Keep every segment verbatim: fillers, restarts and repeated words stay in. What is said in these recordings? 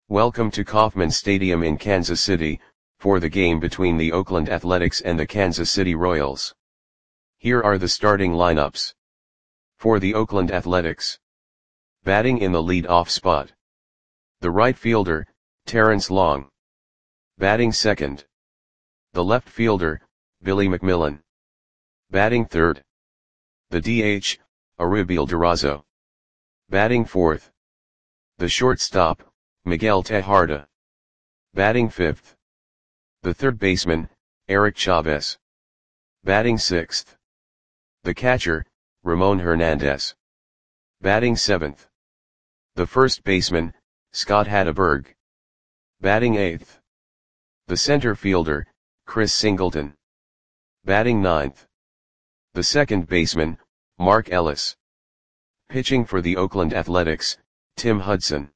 Welcome to Kauffman Stadium in Kansas City, for the game between the Oakland Athletics and the Kansas City Royals. Here are the starting lineups. For the Oakland Athletics. Batting in the lead-off spot. The right fielder, Terrence Long. Batting second. The left fielder, Billy McMillon. Batting third. The D H, Arubiel Durazo. Batting fourth. The shortstop, Miguel Tejada. Batting fifth. The third baseman, Eric Chavez. Batting sixth. The catcher, Ramon Hernandez. Batting seventh. The first baseman, Scott Hatteberg. Batting eighth. The center fielder, Chris Singleton. Batting ninth. The second baseman, Mark Ellis. Pitching for the Oakland Athletics, Tim Hudson.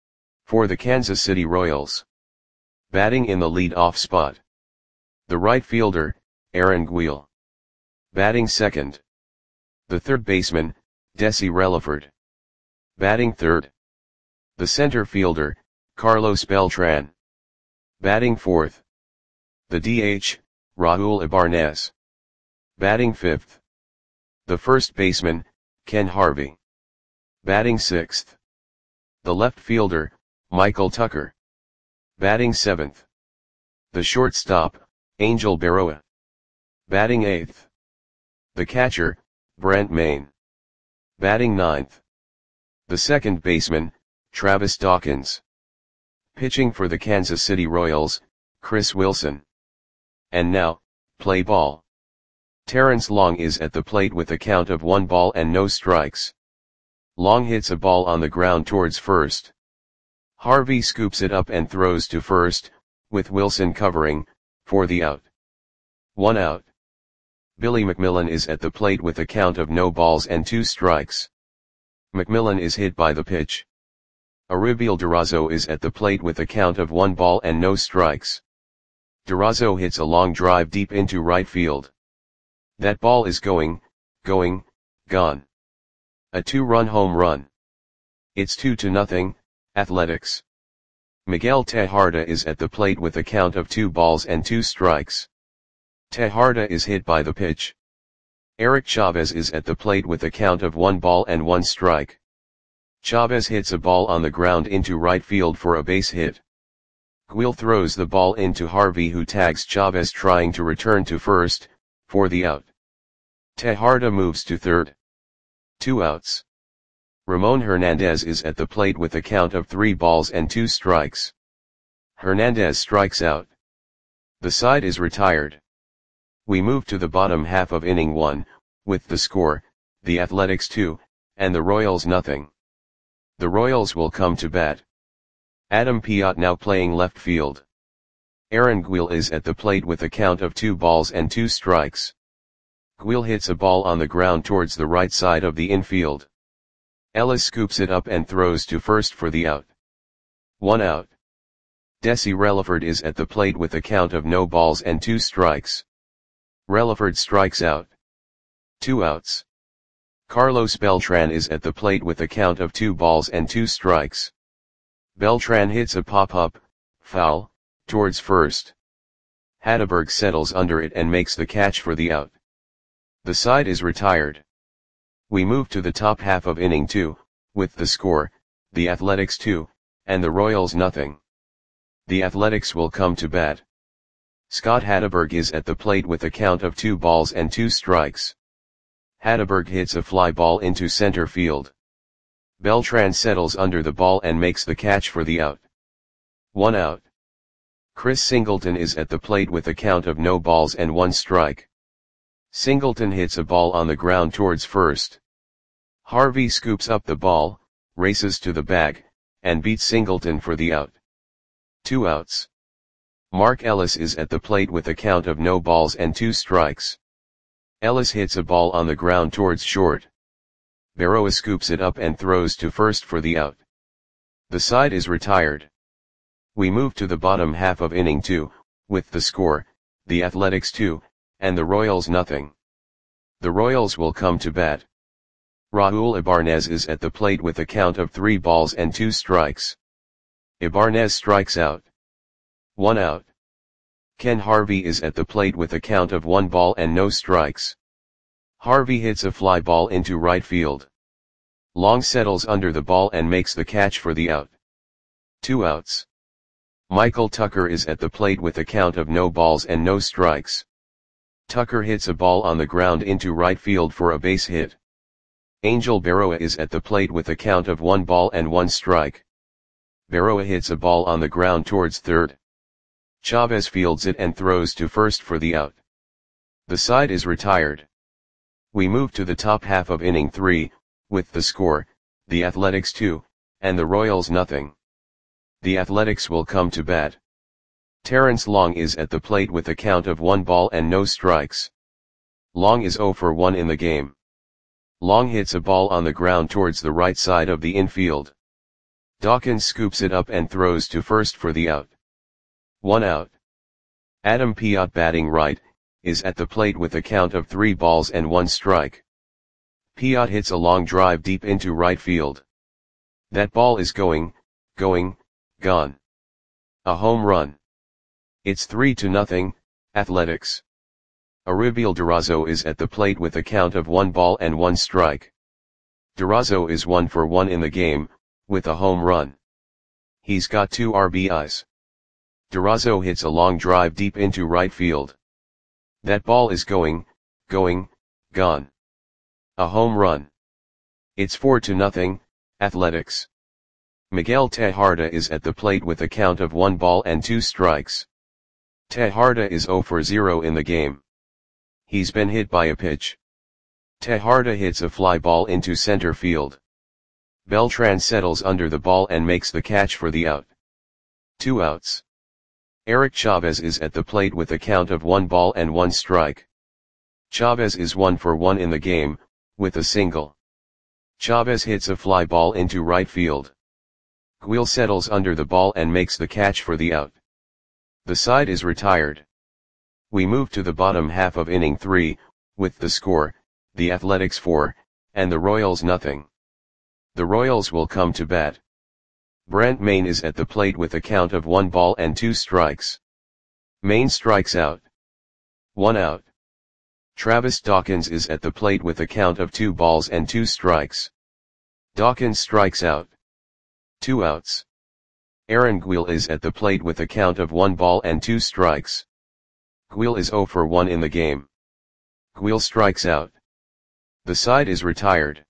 For the Kansas City Royals. Batting in the lead-off spot. The right fielder, Aaron Guil. Batting second. The third baseman, Desi Relaford. Batting third. The center fielder, Carlos Beltran. Batting fourth. The D H, Raul Ibarnez. Batting fifth. The first baseman, Ken Harvey. Batting sixth. The left fielder, Michael Tucker. Batting seventh. The shortstop, Angel Berroa. Batting eighth. The catcher, Brent Main. Batting ninth. The second baseman, Travis Dawkins. Pitching for the Kansas City Royals, Chris Wilson. And now, play ball. Terrence Long is at the plate with a count of one ball and no strikes. Long hits a ball on the ground towards first. Harvey scoops it up and throws to first, with Wilson covering, for the out. One out. Billy McMillon is at the plate with a count of no balls and two strikes. McMillon is hit by the pitch. Arubiel Durazo is at the plate with a count of one ball and no strikes. Durazo hits a long drive deep into right field. That ball is going, going, gone. A two-run home run. It's two to nothing, Athletics. Miguel Tejada is at the plate with a count of two balls and two strikes. Tejada is hit by the pitch. Eric Chavez is at the plate with a count of one ball and one strike. Chavez hits a ball on the ground into right field for a base hit. Guil throws the ball into Harvey, who tags Chavez trying to return to first, for the out. Tejada moves to third. Two outs. Ramon Hernandez is at the plate with a count of three balls and two strikes. Hernandez strikes out. The side is retired. We move to the bottom half of inning one, with the score, the Athletics two, and the Royals nothing. The Royals will come to bat. Adam Piot now playing left field. Aaron Guil is at the plate with a count of two balls and two strikes. Guil hits a ball on the ground towards the right side of the infield. Ellis scoops it up and throws to first for the out. One out. Desi Relaford is at the plate with a count of no balls and two strikes. Relaford strikes out. Two outs. Carlos Beltran is at the plate with a count of two balls and two strikes. Beltran hits a pop-up, foul, towards first. Hatteberg settles under it and makes the catch for the out. The side is retired. We move to the top half of inning two, with the score, the Athletics two, and the Royals nothing. The Athletics will come to bat. Scott Hatteberg is at the plate with a count of two balls and two strikes. Hatteberg hits a fly ball into center field. Beltran settles under the ball and makes the catch for the out. One out. Chris Singleton is at the plate with a count of no balls and one strike. Singleton hits a ball on the ground towards first. Harvey scoops up the ball, races to the bag, and beats Singleton for the out. Two outs. Mark Ellis is at the plate with a count of no balls and two strikes. Ellis hits a ball on the ground towards short. Berroa scoops it up and throws to first for the out. The side is retired. We move to the bottom half of inning two, with the score, the Athletics two, and the Royals nothing. The Royals will come to bat. Raul Ibarnez is at the plate with a count of three balls and two strikes. Ibarnez strikes out. One out. Ken Harvey is at the plate with a count of one ball and no strikes. Harvey hits a fly ball into right field. Long settles under the ball and makes the catch for the out. Two outs. Michael Tucker is at the plate with a count of no balls and no strikes. Tucker hits a ball on the ground into right field for a base hit. Angel Berroa is at the plate with a count of one ball and one strike. Berroa hits a ball on the ground towards third. Chavez fields it and throws to first for the out. The side is retired. We move to the top half of inning three, with the score, the Athletics two, and the Royals nothing. The Athletics will come to bat. Terrence Long is at the plate with a count of one ball and no strikes. Long is oh for one in the game. Long hits a ball on the ground towards the right side of the infield. Dawkins scoops it up and throws to first for the out. One out. Adam Piot, batting right, is at the plate with a count of three balls and one strike. Piot hits a long drive deep into right field. That ball is going, going, gone. A home run. It's three to nothing, Athletics. Aribiel Durazo is at the plate with a count of one ball and one strike. Durazo is one for one in the game, with a home run. He's got two R B Is. Durazo hits a long drive deep into right field. That ball is going, going, gone. A home run. It's four to nothing, Athletics. Miguel Tejada is at the plate with a count of one ball and two strikes. Tejada is oh for zero in the game. He's been hit by a pitch. Tejada hits a fly ball into center field. Beltran settles under the ball and makes the catch for the out. Two outs. Eric Chavez is at the plate with a count of one ball and one strike. Chavez is one for one in the game, with a single. Chavez hits a fly ball into right field. Guil settles under the ball and makes the catch for the out. The side is retired. We move to the bottom half of inning three, with the score, the Athletics four, and the Royals nothing. The Royals will come to bat. Brent Mayne is at the plate with a count of one ball and two strikes. Mayne strikes out. One out. Travis Dawkins is at the plate with a count of two balls and two strikes. Dawkins strikes out. Two outs. Aaron Guil is at the plate with a count of one ball and two strikes. Guil is oh for one in the game. Guil strikes out. The side is retired.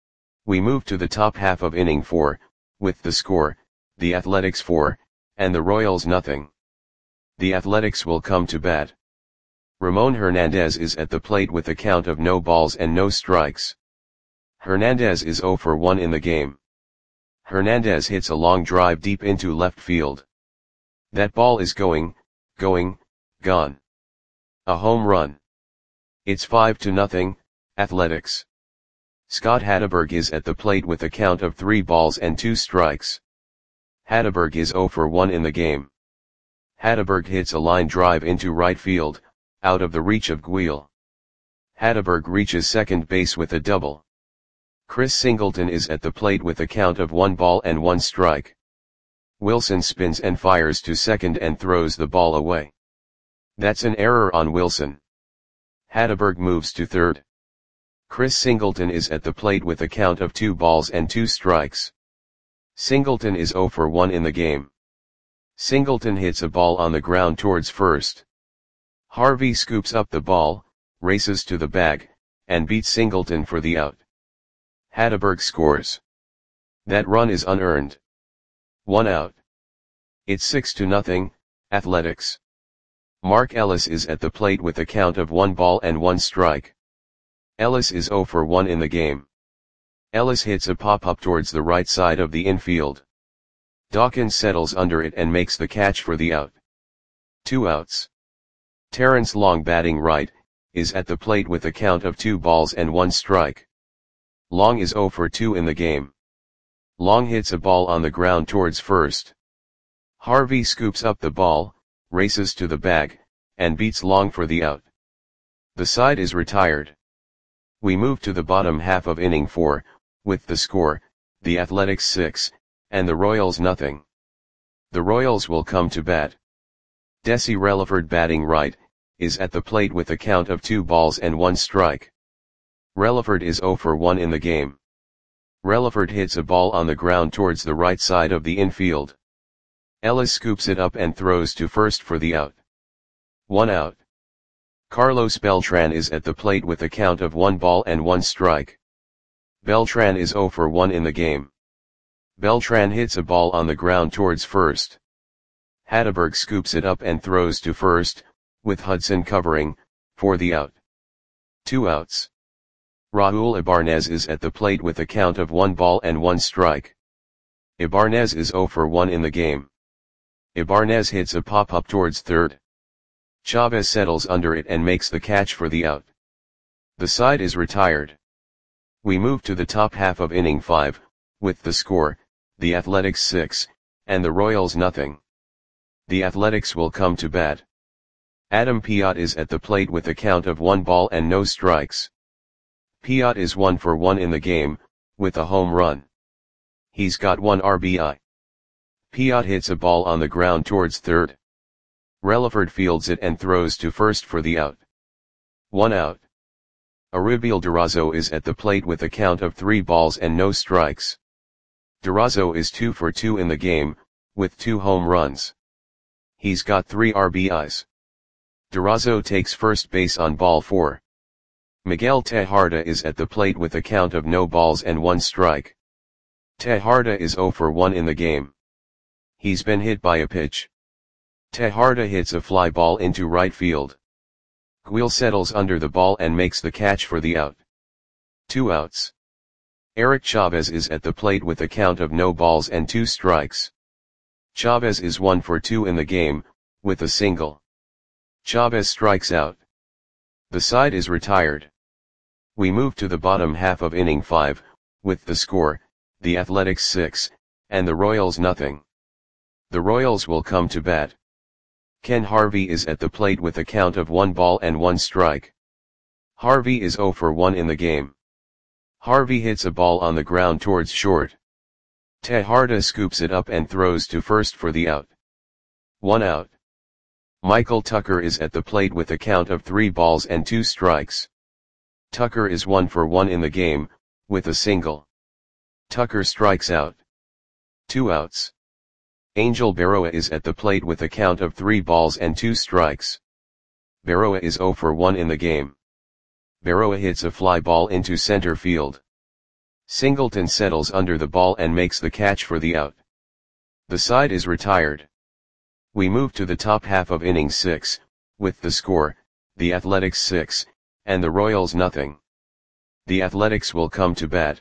We move to the top half of inning four, with the score, the Athletics four, and the Royals nothing. The Athletics will come to bat. Ramon Hernandez is at the plate with a count of no balls and no strikes. Hernandez is oh for one in the game. Hernandez hits a long drive deep into left field. That ball is going, going, gone. A home run. It's five to nothing, Athletics. Scott Hatteberg is at the plate with a count of three balls and two strikes. Hatteberg is oh for one in the game. Hatteberg hits a line drive into right field, out of the reach of Guil. Hatteberg reaches second base with a double. Chris Singleton is at the plate with a count of one ball and one strike. Wilson spins and fires to second and throws the ball away. That's an error on Wilson. Hatteberg moves to third. Chris Singleton is at the plate with a count of two balls and two strikes. Singleton is oh for one in the game. Singleton hits a ball on the ground towards first. Harvey scoops up the ball, races to the bag, and beats Singleton for the out. Hatteberg scores. That run is unearned. One out. It's six to nothing, Athletics. Mark Ellis is at the plate with a count of one ball and one strike. Ellis is oh for one in the game. Ellis hits a pop-up towards the right side of the infield. Dawkins settles under it and makes the catch for the out. Two outs. Terrence Long, batting right, is at the plate with a count of two balls and one strike. Long is oh for two in the game. Long hits a ball on the ground towards first. Harvey scoops up the ball, races to the bag, and beats Long for the out. The side is retired. We move to the bottom half of inning four, with the score, the Athletics six, and the Royals nothing. The Royals will come to bat. Desi Relaford batting right, is at the plate with a count of two balls and one strike. Relaford is zero for one in the game. Relaford hits a ball on the ground towards the right side of the infield. Ellis scoops it up and throws to first for the out. One out. Carlos Beltran is at the plate with a count of one ball and one strike. Beltran is zero for one in the game. Beltran hits a ball on the ground towards first. Hatteberg scoops it up and throws to first, with Hudson covering, for the out. Two outs. Raul Ibarnez is at the plate with a count of one ball and one strike. Ibarnez is zero for one in the game. Ibarnez hits a pop-up towards third. Chavez settles under it and makes the catch for the out. The side is retired. We move to the top half of inning five, with the score, the Athletics six, and the Royals nothing. The Athletics will come to bat. Adam Piot is at the plate with a count of one ball and no strikes. Piot is one for one in the game, with a home run. He's got one R B I. Piot hits a ball on the ground towards third. Relaford fields it and throws to first for the out. One out. Aribiel Durazo is at the plate with a count of three balls and no strikes. Durazo is two for two in the game, with two home runs. He's got three R B Is. Durazo takes first base on ball four. Miguel Tejada is at the plate with a count of no balls and one strike. Tejada is zero for one in the game. He's been hit by a pitch. Tejada hits a fly ball into right field. Guil settles under the ball and makes the catch for the out. Two outs. Eric Chavez is at the plate with a count of no balls and two strikes. Chavez is one for two in the game, with a single. Chavez strikes out. The side is retired. We move to the bottom half of inning five, with the score, the Athletics six, and the Royals nothing. The Royals will come to bat. Ken Harvey is at the plate with a count of one ball and one strike. Harvey is zero for one in the game. Harvey hits a ball on the ground towards short. Tejada scoops it up and throws to first for the out. One out. Michael Tucker is at the plate with a count of three balls and two strikes. Tucker is one for one in the game, with a single. Tucker strikes out. Two outs. Angel Berroa is at the plate with a count of three balls and two strikes. Berroa is zero for one in the game. Berroa hits a fly ball into center field. Singleton settles under the ball and makes the catch for the out. The side is retired. We move to the top half of inning six, with the score, the Athletics six, and the Royals nothing. The Athletics will come to bat.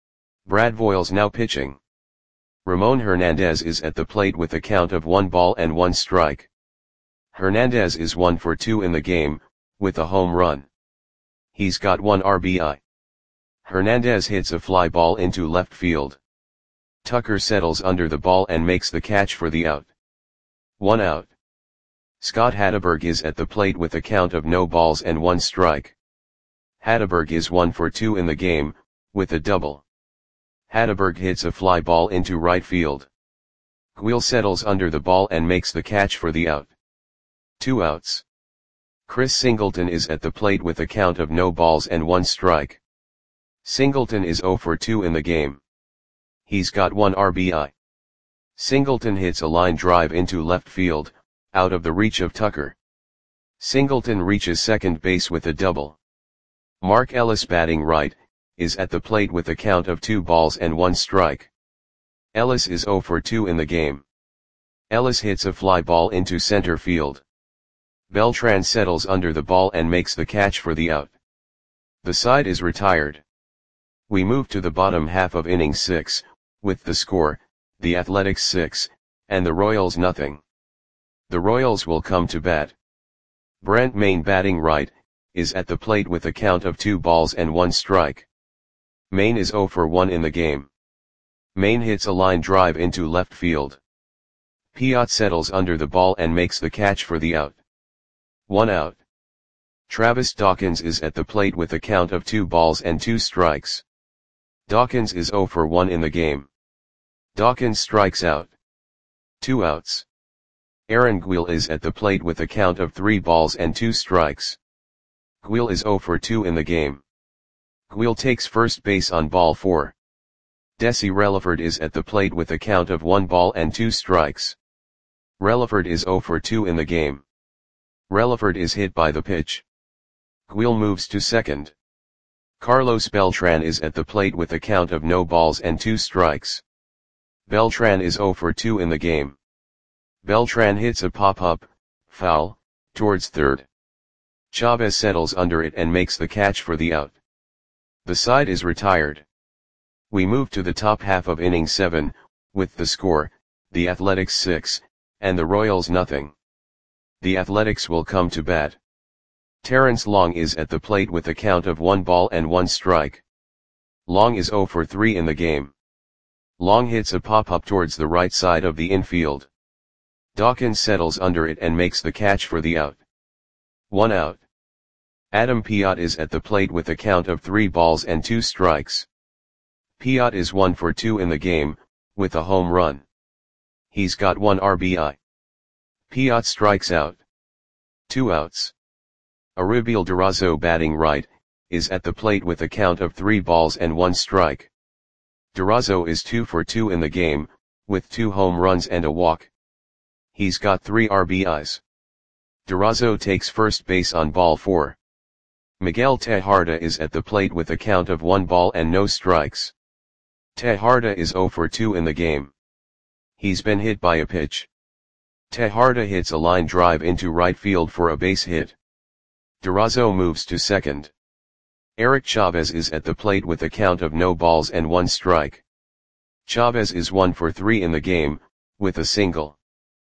Brad Voiles now pitching. Ramon Hernandez is at the plate with a count of one ball and one strike. Hernandez is one for two in the game, with a home run. He's got one R B I. Hernandez hits a fly ball into left field. Tucker settles under the ball and makes the catch for the out. One out. Scott Hatteberg is at the plate with a count of no balls and one strike. Hatteberg is one for two in the game, with a double. Hatteberg hits a fly ball into right field. Guil settles under the ball and makes the catch for the out. Two outs. Chris Singleton is at the plate with a count of no balls and one strike. Singleton is zero for two in the game. He's got one R B I. Singleton hits a line drive into left field, out of the reach of Tucker. Singleton reaches second base with a double. Mark Ellis batting right, is at the plate with a count of two balls and one strike. Ellis is zero for two in the game. Ellis hits a fly ball into center field. Beltran settles under the ball and makes the catch for the out. The side is retired. We move to the bottom half of inning six, with the score, the Athletics six, and the Royals nothing. The Royals will come to bat. Brent Main batting right, is at the plate with a count of two balls and one strike. Main is zero for one in the game. Main hits a line drive into left field. Piot settles under the ball and makes the catch for the out. One out. Travis Dawkins is at the plate with a count of two balls and two strikes. Dawkins is zero for one in the game. Dawkins strikes out. Two outs. Aaron Guil is at the plate with a count of three balls and two strikes. Guil is zero for two in the game. Guil takes first base on ball four. Desi Relaford is at the plate with a count of one ball and two strikes. Relaford is zero for two in the game. Relaford is hit by the pitch. Guil moves to second. Carlos Beltran is at the plate with a count of no balls and two strikes. Beltran is zero for two in the game. Beltran hits a pop-up, foul, towards third. Chavez settles under it and makes the catch for the out. The side is retired. We move to the top half of inning seven, with the score, the Athletics six, and the Royals nothing. The Athletics will come to bat. Terrence Long is at the plate with a count of one ball and one strike. Long is zero for three in the game. Long hits a pop-up towards the right side of the infield. Dawkins settles under it and makes the catch for the out. One out. Adam Piot is at the plate with a count of three balls and two strikes. Piot is one for two in the game, with a home run. He's got one R B I. Piot strikes out. Two outs. Aribiel Durazo, batting right, is at the plate with a count of three balls and one strike. Durazo is two for two in the game, with two home runs and a walk. He's got three R B Is. Durazo takes first base on ball four. Miguel Tejarda is at the plate with a count of one ball and no strikes. Tejarda is zero for two in the game. He's been hit by a pitch. Tejarda hits a line drive into right field for a base hit. Durazo moves to second. Eric Chavez is at the plate with a count of no balls and one strike. Chavez is one for three in the game, with a single.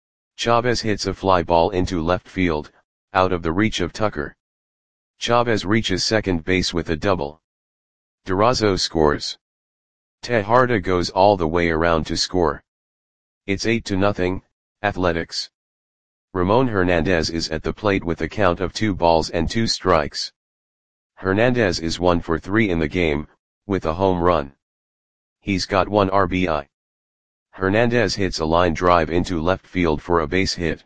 Chavez hits a fly ball into left field, out of the reach of Tucker. Chavez reaches second base with a double. Durazo scores. Tejarda goes all the way around to score. It's eight to nothing, Athletics. Ramon Hernandez is at the plate with a count of two balls and two strikes. Hernandez is one for three in the game, with a home run. He's got one R B I. Hernandez hits a line drive into left field for a base hit.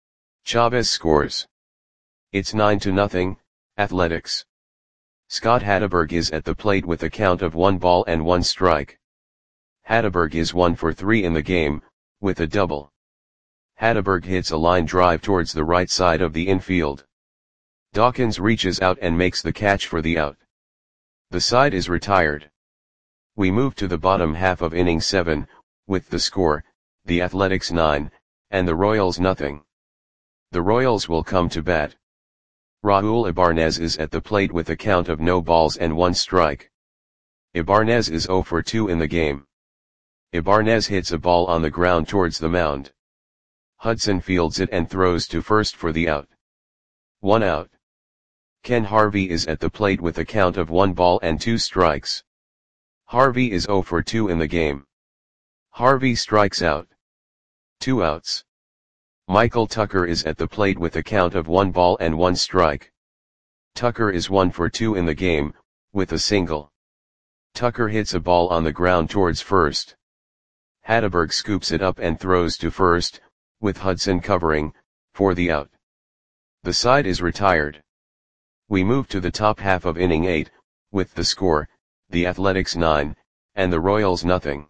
Chavez scores. It's nine to nothing, Athletics. Scott Hatteberg is at the plate with a count of one ball and one strike. Hatteberg is one for three in the game, with a double. Hatteberg hits a line drive towards the right side of the infield. Dawkins reaches out and makes the catch for the out. The side is retired. We move to the bottom half of inning seven, with the score, the Athletics nine, and the Royals nothing. The Royals will come to bat. Raul Ibarnez is at the plate with a count of no balls and one strike. Ibarnez is zero for two in the game. Ibarnez hits a ball on the ground towards the mound. Hudson fields it and throws to first for the out. One out. Ken Harvey is at the plate with a count of one ball and two strikes. Harvey is zero for two in the game. Harvey strikes out. Two outs. Michael Tucker is at the plate with a count of one ball and one strike. Tucker is one for two in the game, with a single. Tucker hits a ball on the ground towards first. Hatteberg scoops it up and throws to first, with Hudson covering, for the out. The side is retired. We move to the top half of inning eight, with the score, the Athletics nine, and the Royals nothing.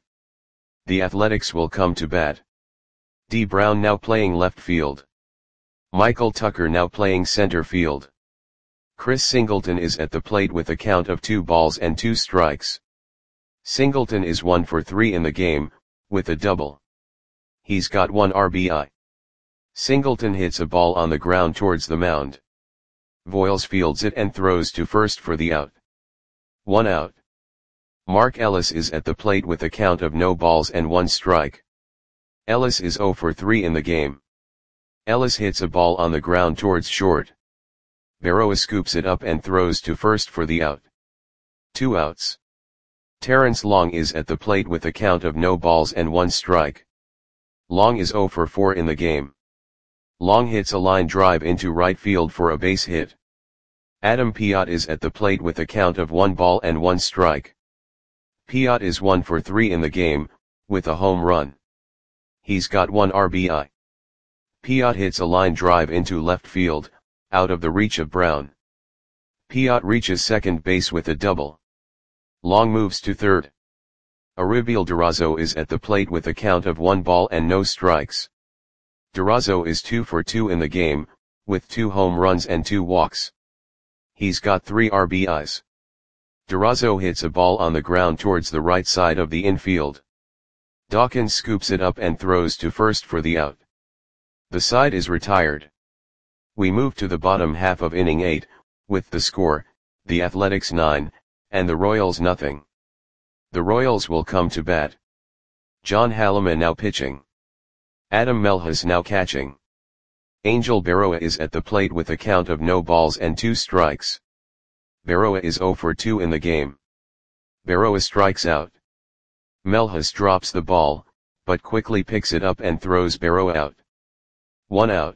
The Athletics will come to bat. D. Brown now playing left field. Michael Tucker now playing center field. Chris Singleton is at the plate with a count of two balls and two strikes. Singleton is one for three in the game, with a double. He's got one R B I. Singleton hits a ball on the ground towards the mound. Voiles fields it and throws to first for the out. One out. Mark Ellis is at the plate with a count of no balls and one strike. Ellis is zero for three in the game. Ellis hits a ball on the ground towards short. Berroa scoops it up and throws to first for the out. Two outs. Terrence Long is at the plate with a count of no balls and one strike. Long is zero for four in the game. Long hits a line drive into right field for a base hit. Adam Piot is at the plate with a count of one ball and one strike. Piot is one for three in the game, with a home run. He's got one R B I. Piot hits a line drive into left field, out of the reach of Brown. Piot reaches second base with a double. Long moves to third. Auribel Durazo is at the plate with a count of one ball and no strikes. Durazo is two for two in the game, with two home runs and two walks. He's got three R B Is. Durazo hits a ball on the ground towards the right side of the infield. Dawkins scoops it up and throws to first for the out. The side is retired. We move to the bottom half of inning eight, with the score, the Athletics nine, and the Royals nothing. The Royals will come to bat. John Halliman now pitching. Adam Melhus now catching. Angel Berroa is at the plate with a count of no balls and two strikes. Berroa is zero for two in the game. Berroa strikes out. Melhus drops the ball, but quickly picks it up and throws Berroa out. One out.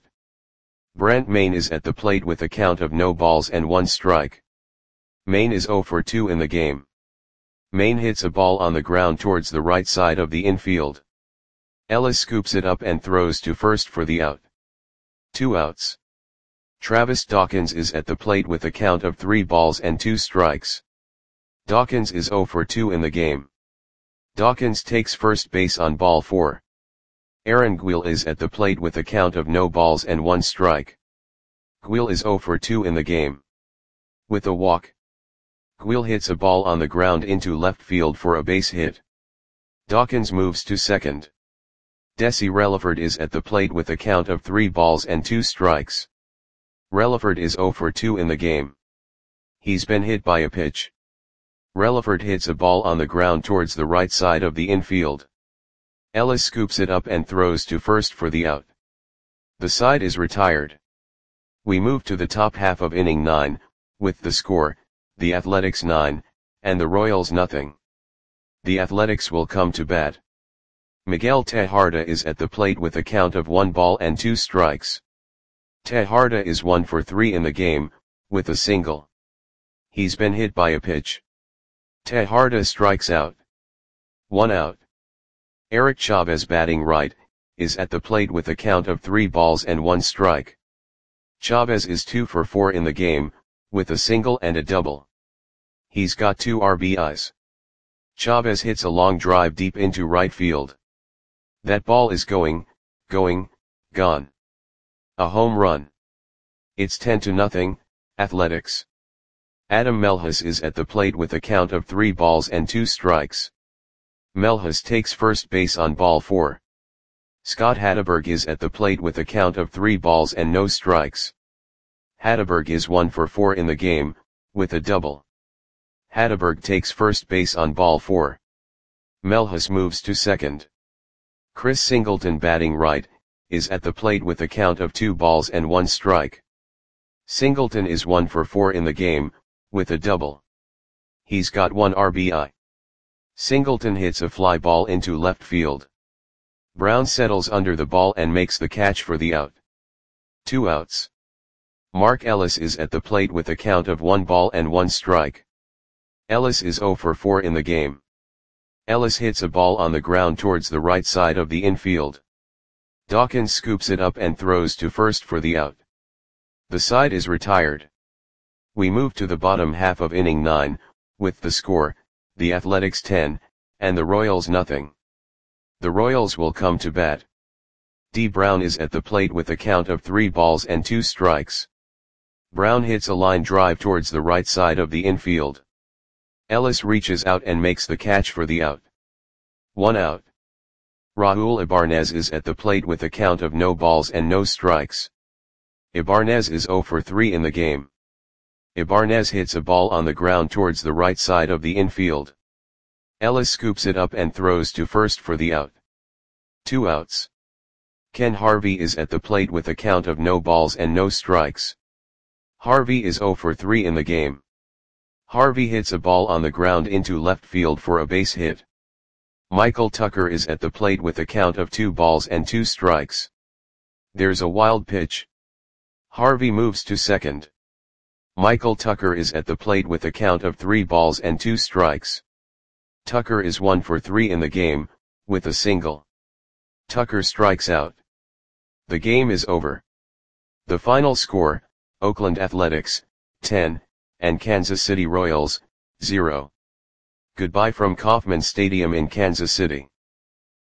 Brent Mayne is at the plate with a count of no balls and one strike. Mayne is zero for two in the game. Mayne hits a ball on the ground towards the right side of the infield. Ellis scoops it up and throws to first for the out. Two outs. Travis Dawkins is at the plate with a count of three balls and two strikes. Dawkins is zero for two in the game. Dawkins takes first base on ball four. Aaron Guil is at the plate with a count of no balls and one strike. Guil is zero for two in the game. With a walk. Guil hits a ball on the ground into left field for a base hit. Dawkins moves to second. Desi Relaford is at the plate with a count of three balls and two strikes. Relaford is zero for two in the game. He's been hit by a pitch. Relaford hits a ball on the ground towards the right side of the infield. Ellis scoops it up and throws to first for the out. The side is retired. We move to the top half of inning nine, with the score, the Athletics nine, and the Royals nothing. The Athletics will come to bat. Miguel Tejada is at the plate with a count of one ball and two strikes. Tejada is one for three in the game, with a single. He's been hit by a pitch. Tejada strikes out. One out. Eric Chavez, batting right, is at the plate with a count of three balls and one strike. Chavez is two for four in the game, with a single and a double. He's got two R B Is. Chavez hits a long drive deep into right field. That ball is going, going, gone. A home run. It's ten to nothing, Athletics. Adam Melhus is at the plate with a count of three balls and two strikes. Melhus takes first base on ball four. Scott Hatteberg is at the plate with a count of three balls and no strikes. Hatteberg is one for four in the game, with a double. Hatteberg takes first base on ball four. Melhus moves to second. Chris Singleton, batting right, is at the plate with a count of two balls and one strike. Singleton is one for four in the game, with a double. He's got one R B I. Singleton hits a fly ball into left field. Brown settles under the ball and makes the catch for the out. Two outs. Mark Ellis is at the plate with a count of one ball and one strike. Ellis is zero for four in the game. Ellis hits a ball on the ground towards the right side of the infield. Dawkins scoops it up and throws to first for the out. The side is retired. We move to the bottom half of inning nine, with the score, the Athletics ten, and the Royals nothing. The Royals will come to bat. D. Brown is at the plate with a count of three balls and two strikes. Brown hits a line drive towards the right side of the infield. Ellis reaches out and makes the catch for the out. One out. Raul Ibarnez is at the plate with a count of no balls and no strikes. Ibarnez is zero for three in the game. Ibarnez hits a ball on the ground towards the right side of the infield. Ellis scoops it up and throws to first for the out. Two outs. Ken Harvey is at the plate with a count of no balls and no strikes. Harvey is zero for three in the game. Harvey hits a ball on the ground into left field for a base hit. Michael Tucker is at the plate with a count of two balls and two strikes. There's a wild pitch. Harvey moves to second. Michael Tucker is at the plate with a count of three balls and two strikes. Tucker is one for three in the game, with a single. Tucker strikes out. The game is over. The final score, Oakland Athletics, ten, and Kansas City Royals, zero. Goodbye from Kauffman Stadium in Kansas City.